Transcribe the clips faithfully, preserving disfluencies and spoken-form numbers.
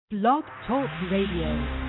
Blog Talk Radio.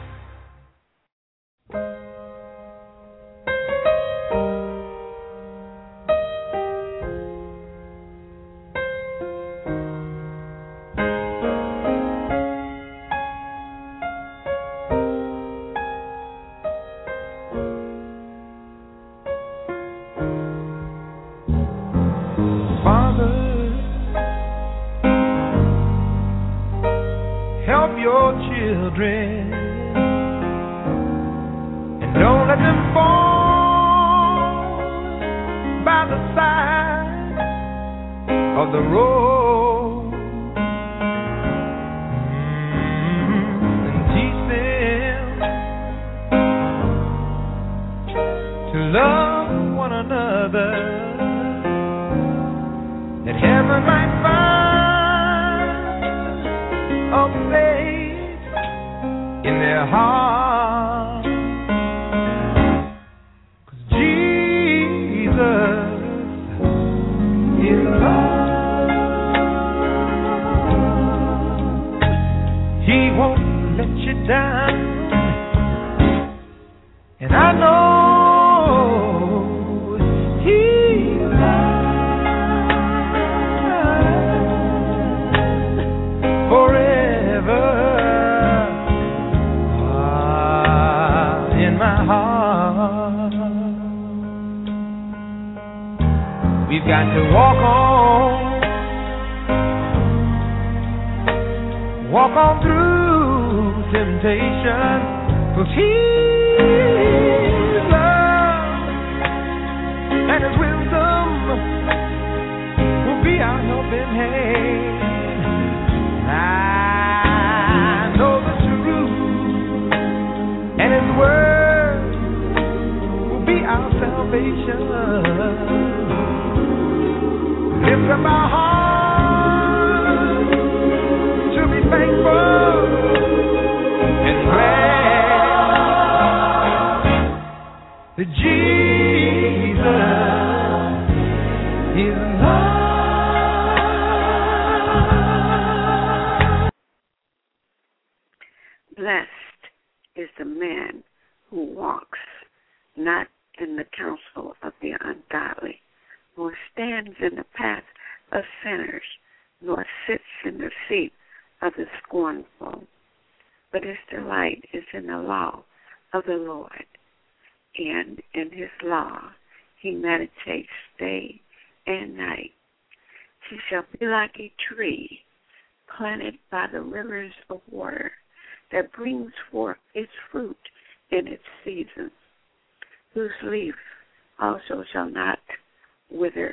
Like a tree planted by the rivers of water that brings forth its fruit in its season, whose leaf also shall not wither,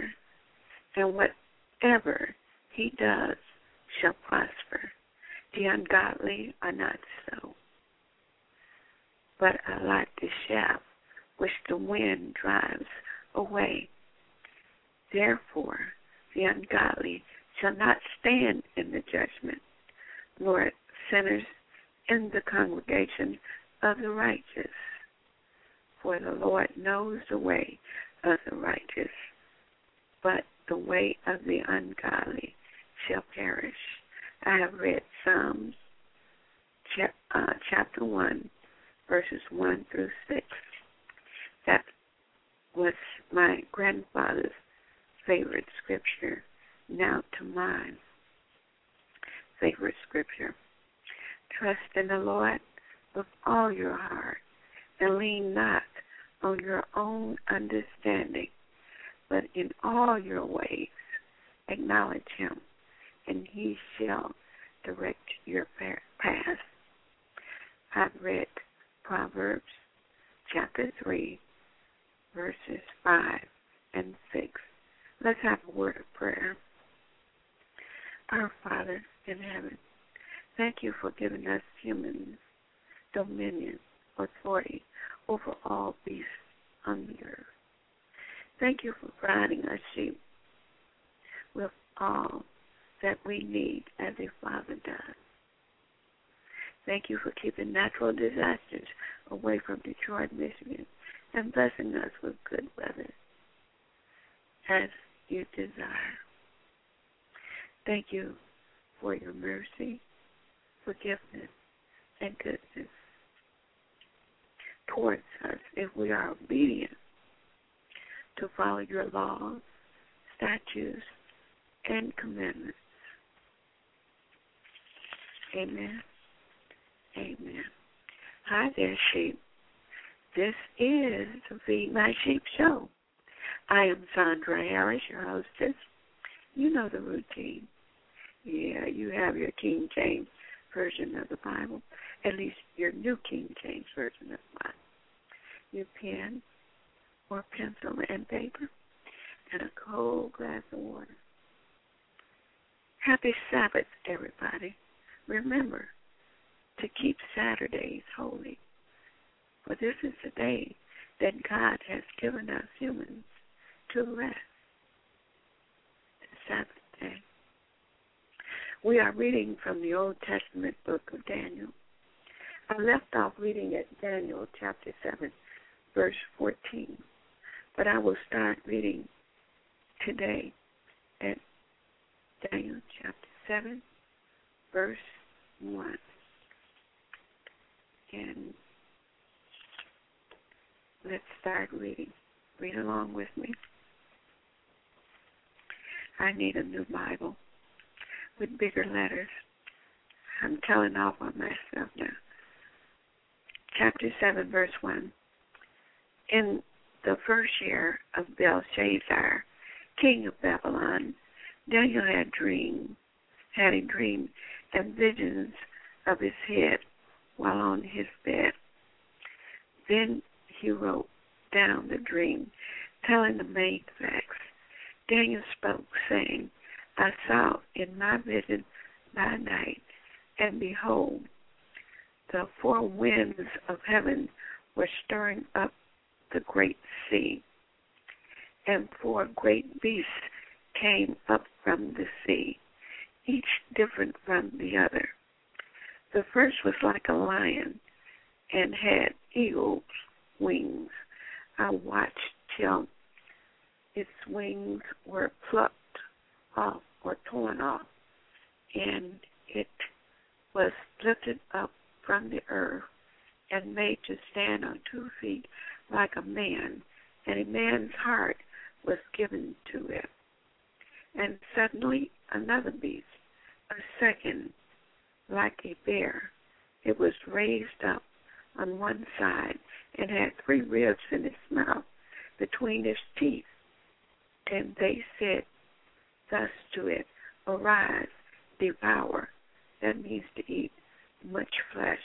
and whatever he does shall prosper. The ungodly are not so, but are like the chaff which the wind drives away. Therefore, the ungodly shall not stand in the judgment, nor sinners in the congregation of the righteous. For the Lord knows the way of the righteous, but the way of the ungodly shall perish. I have read Psalms uh, chapter one, verses one through six. That was my grandfather's favorite scripture. Now to mine favorite scripture. Trust in the Lord with all your heart, and lean not on your own understanding, but in all your ways acknowledge him, and he shall direct your path. I've read Proverbs chapter three, verses five and six. Let's have a word of prayer. Our Father in heaven, thank you for giving us humans dominion, authority over all beasts on the earth. Thank you for providing our sheep with all that we need as a father does. Thank you for keeping natural disasters away from Detroit, Michigan, and blessing us with good weather as you desire. Thank you for your mercy, forgiveness and goodness towards us if we are obedient to follow your laws, statutes, and commandments. Amen. Amen. Hi there, sheep. This is the Feed My Sheep show. I am Sandra Harris, your hostess. You know the routine. Yeah, you have your King James Version of the Bible, at least your New King James Version of the Bible. Your pen or pencil and paper and a cold glass of water. Happy Sabbath, everybody. Remember to keep Saturdays holy, for this is the day that God has given us humans to rest, the Sabbath day. We are reading from the Old Testament book of Daniel. I left off reading at Daniel chapter seven, verse fourteen, but I will start reading today at Daniel chapter seven, verse one. And let's start reading. Read along with me. I need a new Bible with bigger letters. I'm telling off on myself now. Chapter seven, verse one. In the first year of Belshazzar, king of Babylon, Daniel had dream, had a dream and visions of his head while on his bed. Then he wrote down the dream, telling the main facts. Daniel spoke, saying, I saw in my vision by night, and behold, the four winds of heaven were stirring up the great sea, and four great beasts came up from the sea, each different from the other. The first was like a lion and had eagle's wings. I watched till its wings were plucked off or torn off, and it was lifted up from the earth and made to stand on two feet like a man, and a man's heart was given to it. And suddenly another beast, a second, like a bear. It was raised up on one side and had three ribs in its mouth between its teeth. And they said thus to it, Arise, devour. That means to eat much flesh.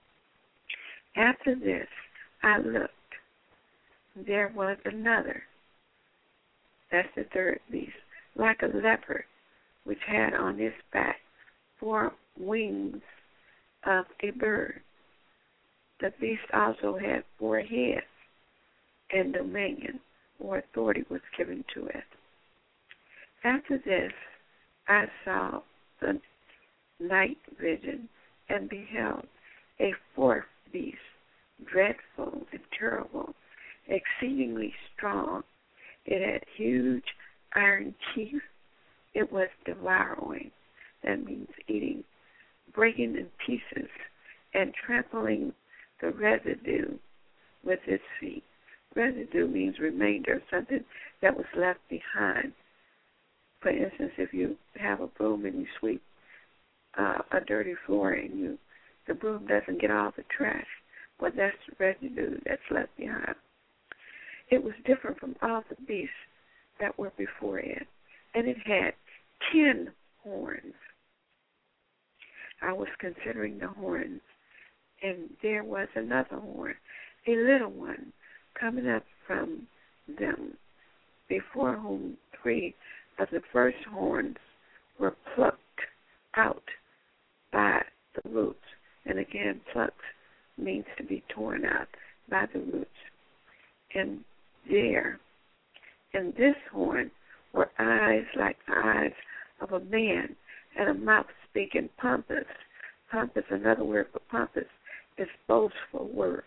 After this I looked. There was another, that's the third beast, like a leopard, which had on its back four wings of a bird. The beast also had four heads, and dominion or authority was given to it. After this, I saw the night vision and beheld a fourth beast, dreadful and terrible, exceedingly strong. It had huge iron teeth. It was devouring, that means eating, breaking in pieces, and trampling the residue with its feet. Residue means remainder of something that was left behind. For instance, if you have a broom and you sweep uh, a dirty floor and you, the broom doesn't get all the trash, well, that's the residue that's left behind. It was different from all the beasts that were before it, and it had ten horns. I was considering the horns, and there was another horn, a little one, coming up from them, before whom three of the first horns were plucked out by the roots. And again, plucked means to be torn out by the roots. And there, in this horn, were eyes like the eyes of a man, and a mouth speaking pompous. Pompous, another word for pompous, is boastful words.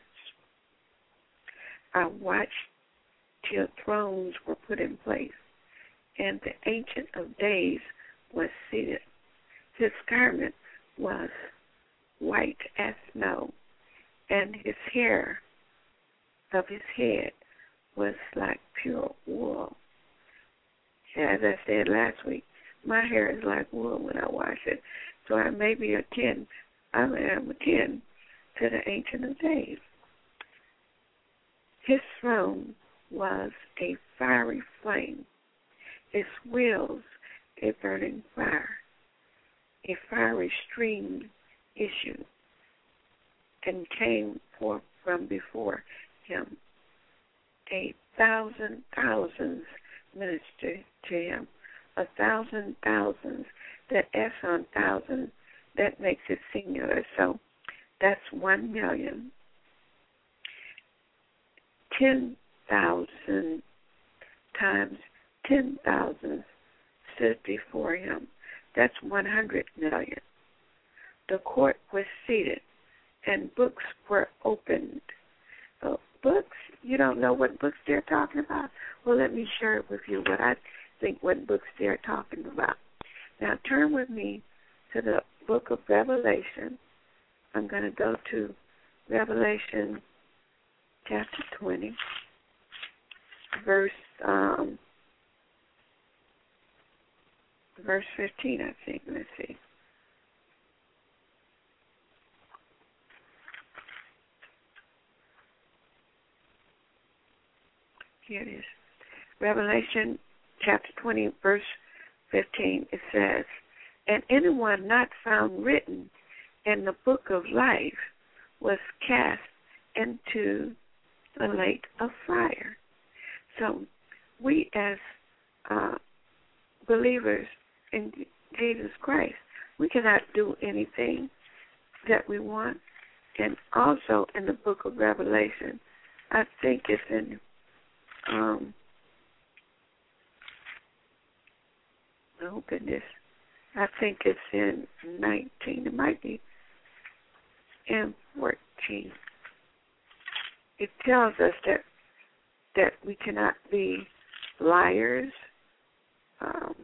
I watched till thrones were put in place, and the Ancient of Days was seated. His garment was white as snow, and his hair of his head was like pure wool. As I said last week, my hair is like wool when I wash it, so I may be akin, I am akin to the Ancient of Days. His throne was a fiery flame, its wheels a burning fire. A fiery stream issued and came forth from before him. A thousand thousands ministered to him. A thousand thousands, that S on thousand, that makes it singular. So that's one million. Ten thousand times ten thousand stood before him. That's one hundred million. The court was seated, and books were opened. So books, you don't know what books they're talking about? Well, let me share it with you what I think what books they're talking about. Now, turn with me to the book of Revelation. I'm going to go to Revelation chapter twenty, verse um, verse fifteen, I think. Let's see. Here it is. Revelation chapter twenty, verse fifteen, it says, "And anyone not found written in the book of life was cast into the lake of fire." So we as uh, believers in Jesus Christ, we cannot do anything that we want. And also in the book of Revelation, I think it's in um oh goodness, I think it's in nineteen, it might be in fourteen. It tells us that that we cannot be liars. Um,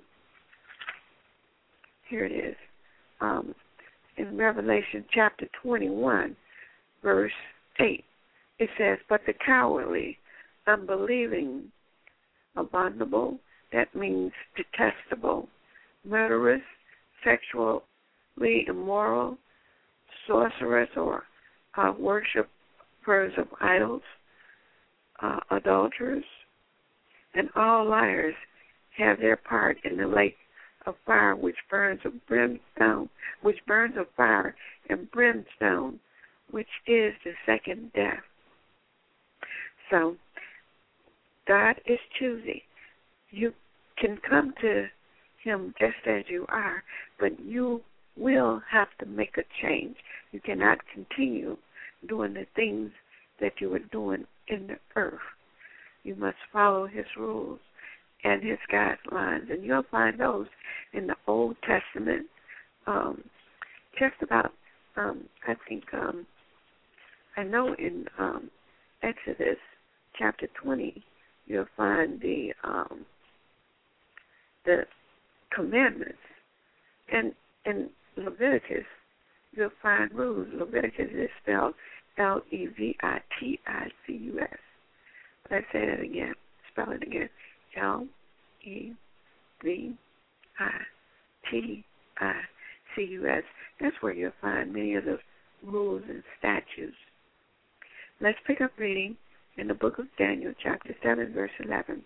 here it is. Um, in Revelation chapter twenty-one, verse eight, it says, "But the cowardly, unbelieving, abominable," that means detestable, murderous, sexually immoral, sorcerers or uh, worshipers of idols, uh, adulterers, and all liars have their part in the lake of fire, which burns of brimstone, which burns of fire and brimstone, which is the second death. So God is choosy. You can come to him just as you are, but you will have to make a change. You cannot continue doing the things that you were doing in the earth. You must follow his rules and his guidelines, and you'll find those in the Old Testament. Um, just about, um, I think, um, I know in um, Exodus chapter twenty, you'll find the um, the commandments, and in Leviticus, you'll find rules. Leviticus is spelled L E V I T I C U S. Let's say that again. Spell it again. L E V I T I C U S. That's where you'll find many of the rules and statutes. Let's pick up reading in the book of Daniel, chapter seven, verse eleven.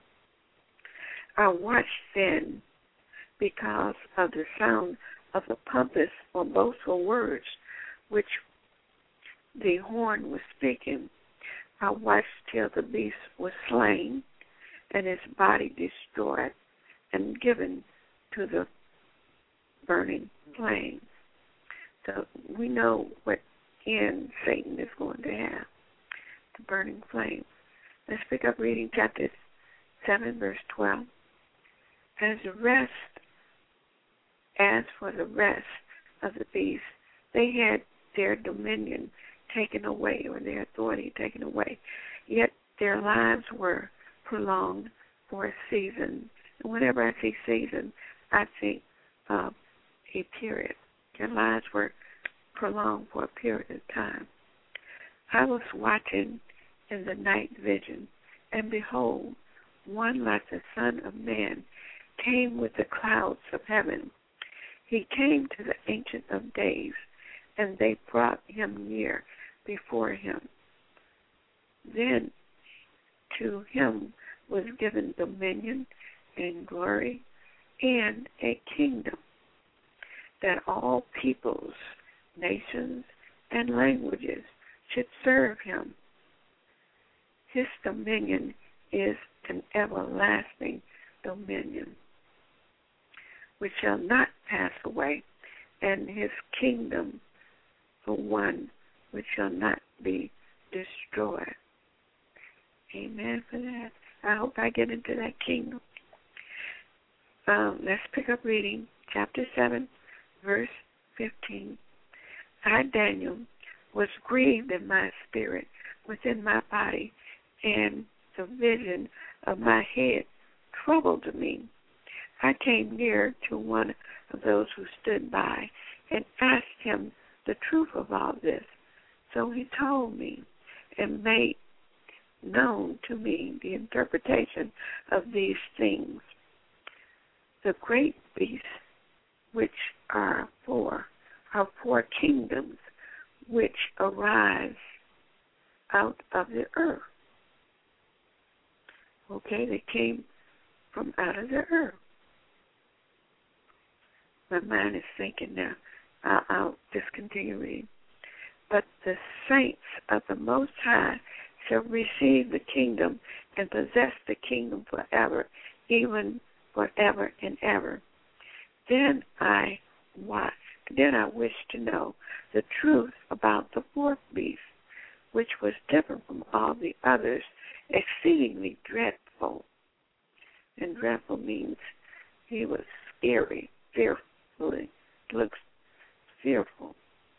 "I watched then because of the sound of the pompous or boastful words which the horn was speaking. I watched till the beast was slain and his body destroyed and given to the burning flames." So we know what end Satan is going to have, the burning flames. Let's pick up reading chapter seven, verse twelve. As the rest, as for the rest of the beasts, they had their dominion taken away, or their authority taken away, yet their lives were prolonged for a season. And whenever I see season, I think uh, a period. Their lives were prolonged for a period of time. I was watching in the night vision, and behold, one like the Son of Man came with the clouds of heaven. He came to the Ancient of Days, and they brought him near before him. Then to him was given dominion and glory and a kingdom, that all peoples, nations, and languages should serve him. His dominion is an everlasting dominion, which shall not pass away, and his kingdom the one which shall not be destroyed. Amen for that. I hope I get into that kingdom. Um, let's pick up reading chapter seven, verse fifteen. I, Daniel, was grieved in my spirit within my body, and the vision of my head troubled me. I came near to one of those who stood by and asked him the truth of all this. So he told me and made known to me the interpretation of these things. The great beasts, which are four, are four kingdoms which arise out of the earth. Okay, they came from out of the earth. My mind is thinking now. I'll, I'll discontinue reading. But the saints of the Most High shall receive the kingdom and possess the kingdom forever, even forever and ever. Then I watched. Then I wished to know the truth about the fourth beast, which was different from all the others, exceedingly dreadful. And dreadful means he was scary, fearfully, looks fearful,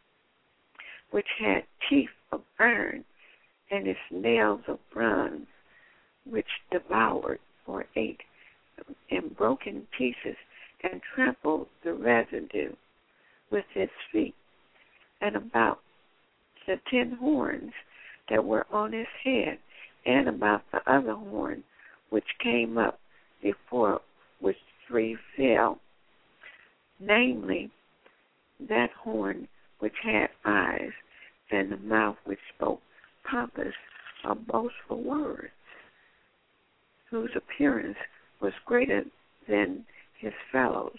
which had teeth of iron and its nails of bronze, which devoured or ate in broken pieces and trampled the residue with its feet, and about the ten horns that were on his head, and about the other horn which came up before which three fell, namely that horn which had eyes, and the mouth which spoke pompous or boastful words, whose appearance was greater than his fellows.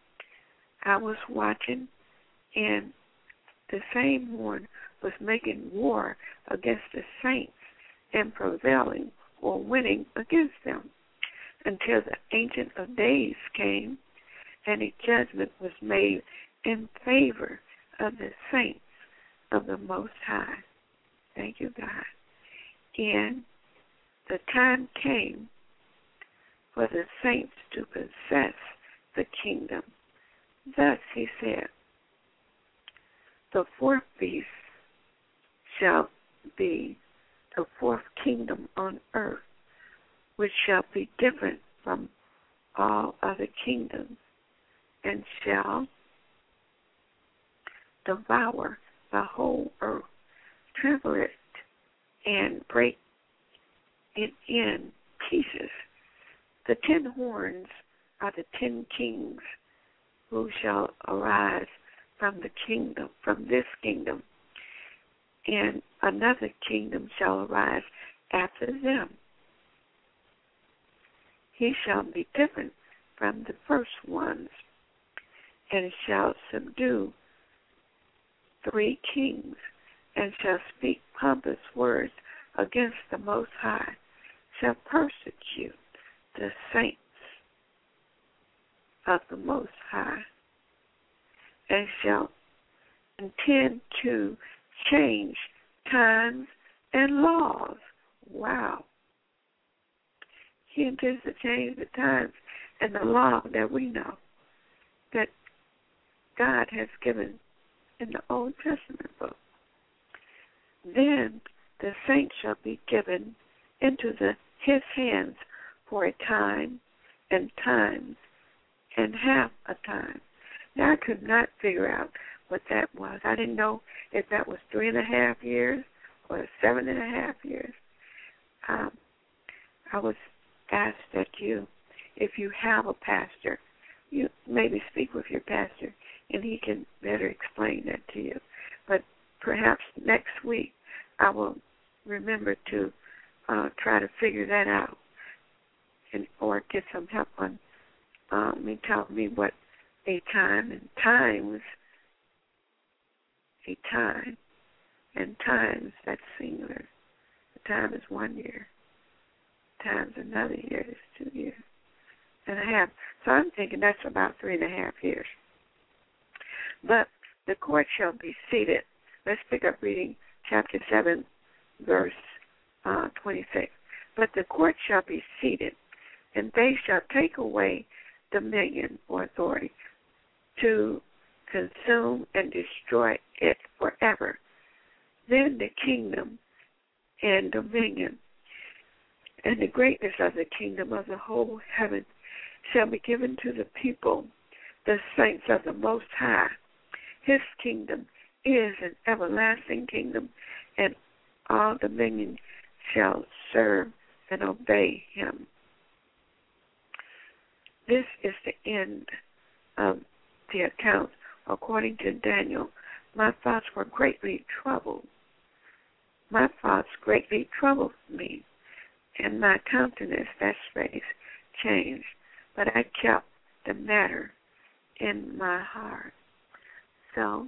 I was watching, and the same horn was making war against the saints and prevailing or winning against them, until the Ancient of Days came, and a judgment was made in favor of the saints of the Most High. Thank you, God. And the time came for the saints to possess the kingdom. Thus he said, the fourth beast shall be the fourth kingdom on earth, which shall be different from all other kingdoms, and shall devour the whole earth, trample it, and break it in pieces. The ten horns are the ten kings who shall arise from the kingdom, from this kingdom, and another kingdom shall arise after them. He shall be different from the first ones, and shall subdue three kings, and shall speak pompous words against the Most High, shall persecute the saints of the Most High, and shall intend to change times and laws. Wow. He intends to change the times and the law that we know, that God has given in the Old Testament book. Then the saints shall be given into the, his hands for a time and times and half a time. Now I could not figure out what that was. I didn't know if that was three and a half years or seven and a half years. Um, I was asked that you, if you have a pastor, you maybe speak with your pastor, and he can better explain that to you. But perhaps next week I will remember to uh, try to figure that out, and or get some help on um, me telling me what a time and times, a time and times, that's singular. The time is one year. Times another year is two years and a half. So I'm thinking that's about three and a half years. But the court shall be seated. Let's pick up reading chapter seven, verse uh, twenty-six. But the court shall be seated, and they shall take away dominion or authority to consume and destroy it forever. Then the kingdom and dominion and the greatness of the kingdom of the whole heaven shall be given to the people, the saints of the Most High. His kingdom is an everlasting kingdom, and all dominion shall serve and obey him. This is the end of the account. According to Daniel, my thoughts were greatly troubled. My thoughts greatly troubled me, and my countenance, that face, changed. But I kept the matter in my heart. So,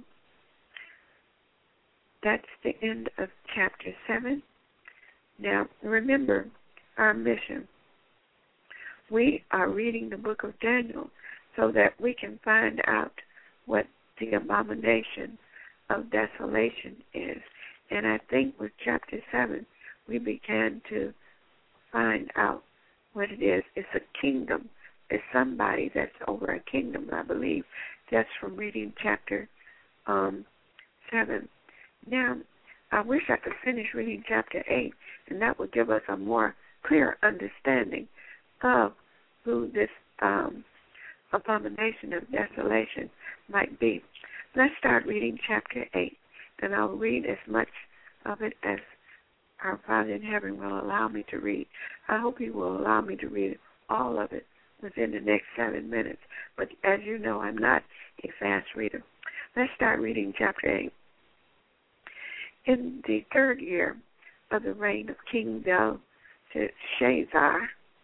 that's the end of chapter seven. Now, remember our mission. We are reading the book of Daniel so that we can find out what the abomination of desolation is. And I think with chapter seven, we began to find out what it is. It's a kingdom. It's somebody that's over a kingdom, I believe, just from reading chapter um, seven. Now, I wish I could finish reading chapter eight, and that would give us a more clear understanding of who this um, abomination of desolation might be. Let's start reading chapter eight, and I'll read as much of it as our Father in heaven will allow me to read. I hope he will allow me to read all of it within the next seven minutes. But as you know, I'm not a fast reader. Let's start reading chapter eight. In the third year of the reign of King Belshazzar,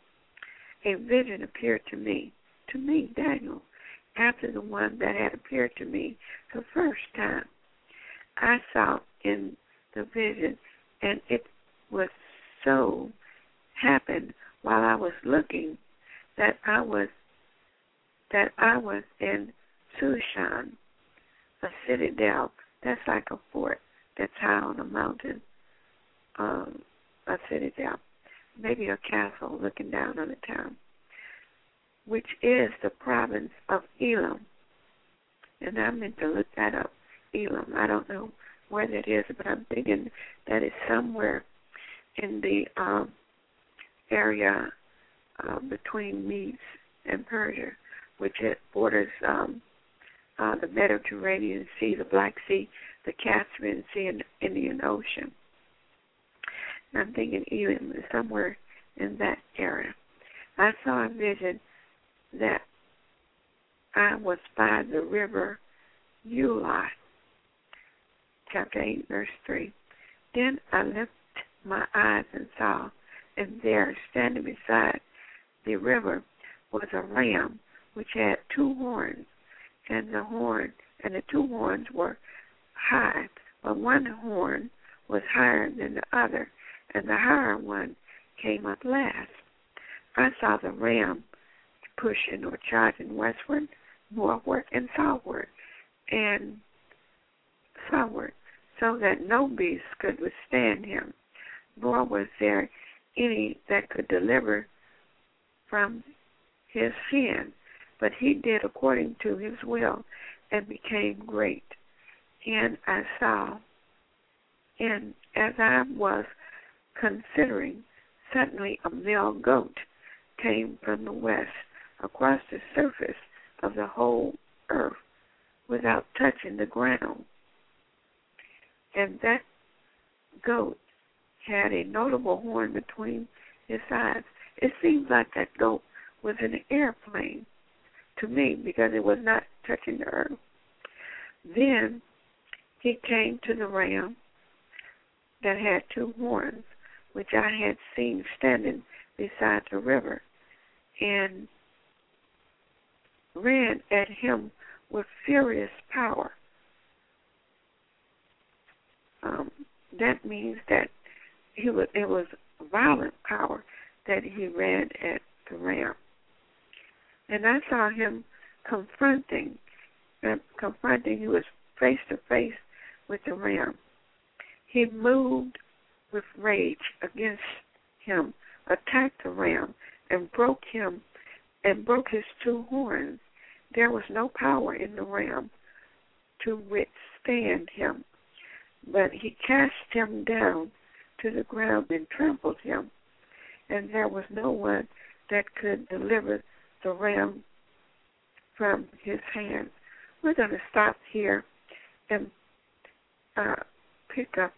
a vision appeared to me, to me, Daniel, after the one that had appeared to me the first time. I saw in the vision, and it was so happened while I was looking that I was that I was in Shushan, a citadel that's like a fort that's high on a mountain, um, a citadel, maybe a castle looking down on the town, which is the province of Elam. And I meant to look that up, Elam. I don't know where that is, but I'm thinking that it's somewhere in the um, area uh, between Medes and Persia, which it borders um, uh, the Mediterranean Sea, the Black Sea, the Caspian Sea, and the Indian Ocean. And I'm thinking Elam is somewhere in that area. I saw a vision that I was by the river Ulai, chapter eight, verse three. Then I lifted my eyes and saw, and there, standing beside the river, was a ram which had two horns, and the horn and the two horns were high, but one horn was higher than the other, and the higher one came up last. I saw the ram pushing or charging westward, northward, and southward, and southward, so that no beast could withstand him, nor was there any that could deliver from his hand. But he did according to his will and became great. And I saw, and as I was considering, suddenly a male goat came from the west across the surface of the whole earth without touching the ground. And that goat had a notable horn between his eyes. It seems like that goat was in an airplane to me because it was not touching the earth. Then he came to the ram that had two horns, which I had seen standing beside the river, and ran at him with furious power. Um, that means that he was, it was violent power that he ran at the ram. And I saw him confronting, uh, confronting, he was face to face with the ram. He moved with rage against him, attacked the ram, and broke him, and broke his two horns. There was no power in the ram to withstand him, but he cast him down to the ground and trampled him, and there was no one that could deliver the ram from his hands. We're going to stop here and uh, pick up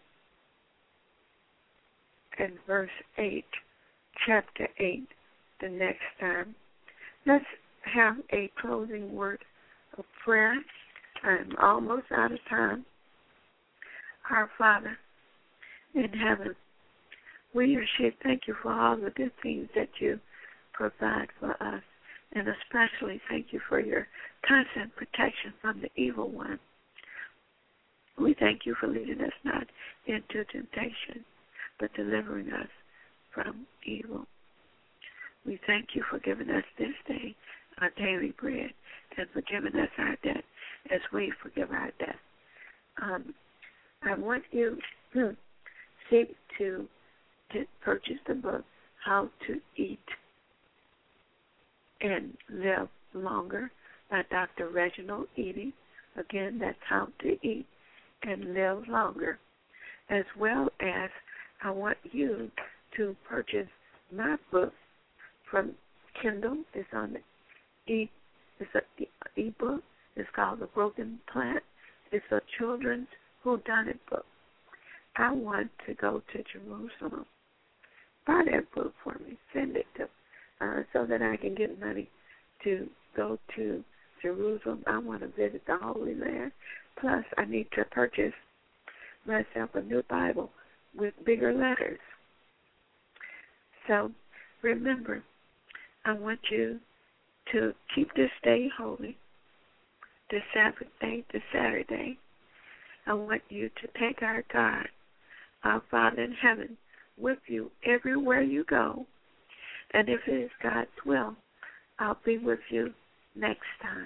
in verse eight, chapter eight, the next time. Let's have a closing word of prayer. I'm almost out of time. Our Father in heaven, we should thank you for all the good things that you provide for us, and especially thank you for your constant protection from the evil one. We thank you for leading us not into temptation, but delivering us from evil. We thank you for giving us this day our daily bread and for giving us our debt as we forgive our debt. Um, I want you to seek to, to purchase the book, How to Eat and Live Longer by Doctor Reginald Eady. Again, that's How to Eat and Live Longer. As well as I want you to purchase my book from Kindle. It's on the e. It's an e-book. It's called The Broken Plant. It's a children's whodunit book. I want to go to Jerusalem. Buy that book for me. Send it to uh, so that I can get money to go to Jerusalem. I want to visit the Holy Land. Plus, I need to purchase myself a new Bible with bigger letters. So, remember, I want you to keep this day holy, the Sabbath day, the Saturday. I want you to take our God, our Father in heaven, with you everywhere you go. And if it is God's will, I'll be with you next time.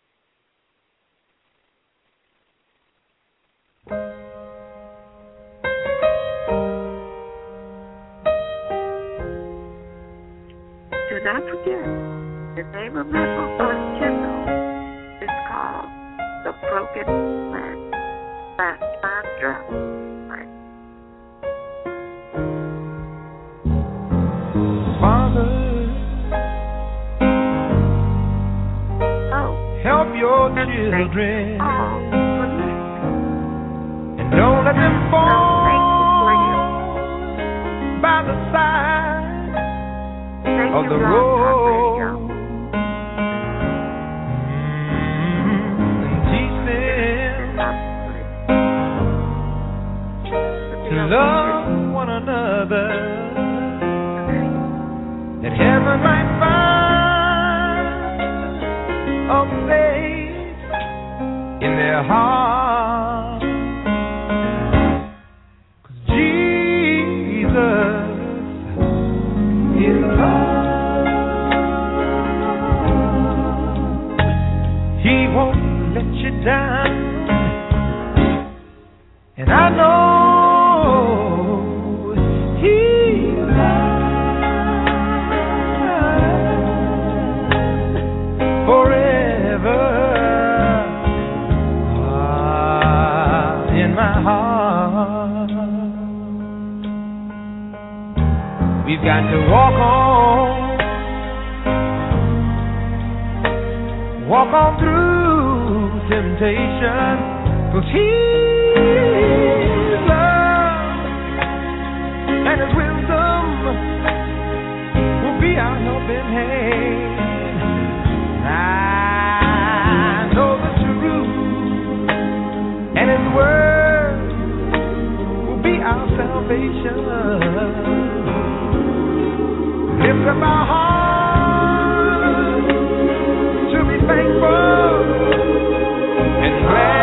Do not forget, the name of my book on Kindle is called The Broken Plant by Sandra Wright. Father, Oh, help your and thank you children all for listening. and don't let them So thank you for your, fall by the side thank of you, the Blog Talk road. Radio. Mm, and teach them to love one another, that heaven might find a place in their heart. 'Cause Jesus is love. He won't let you down, and I know He's mine forever. Ah, in my heart, we've got to walk on, walk on through temptation, 'cause His love and His wisdom will be our helping hand. I know the truth, and His word will be our salvation. Lift up our hearts to be thankful and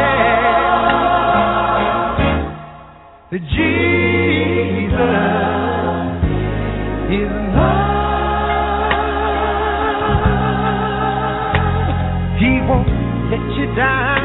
glad that Jesus is love. He won't let you down.